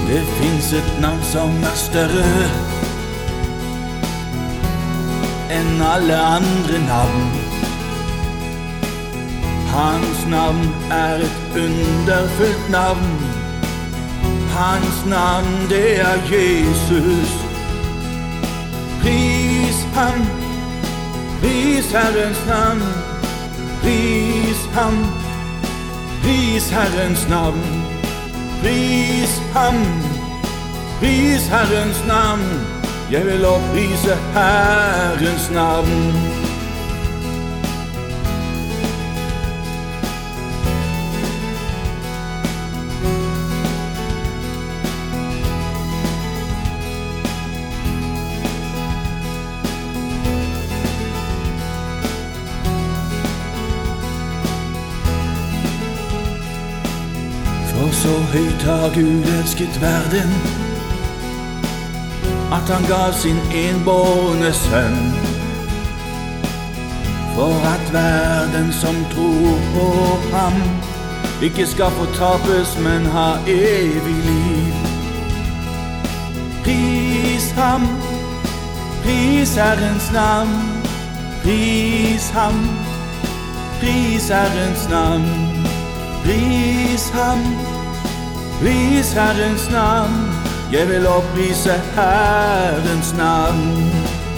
Det finns et navn som større enn alle andre navn. Hans navn et underfullt navn. Hans navn, det Jesus. Pris ham, pris Herrens navn. Pris ham, pris Herrens navn. Pris ham, pris Herrens navn. Jeg vil opprise Herrens navn. For så høyt har Gud elsket verden, at han gav sin enbårne sønn, for at verden som tror på ham ikke skal fortapes, men ha evig liv. Pris ham, pris Herrens navn. Pris ham, pris Herrens navn. Pris ham, pris Herrens navn. Jeg vil opprise Herrens navn.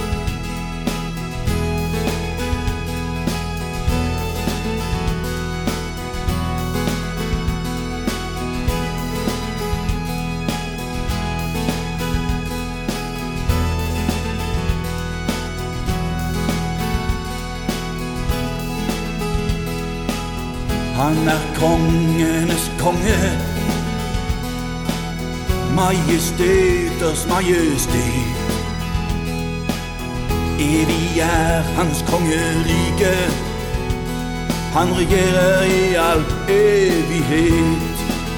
Han kongenes konge, majesteters majestet. Evig hans kongerike, han regjerer i all evighet.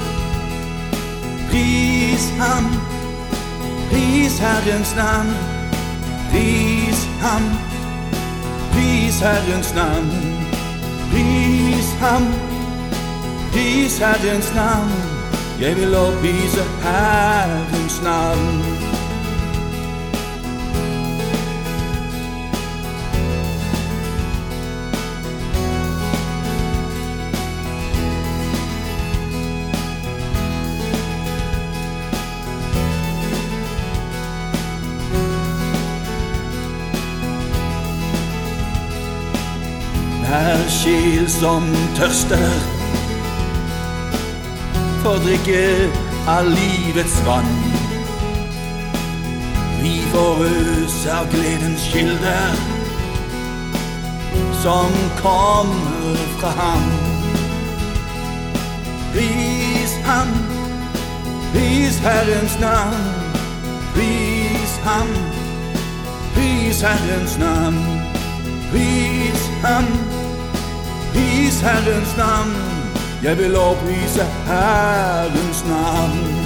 Pris ham, pris Herrens navn. Pris ham, pris Herrens navn. Pris ham, pris Herrens navn. Jeg vil opprise Herrens navn. Hver sjel som tørster får drikke av livets vann. Vi får øse av gledens kilder som kommer fra ham. Pris ham, pris Herrens navn. Pris ham, pris Herrens navn. Pris ham, pris Herrens navn. Jeg vil opprise Herrens navn.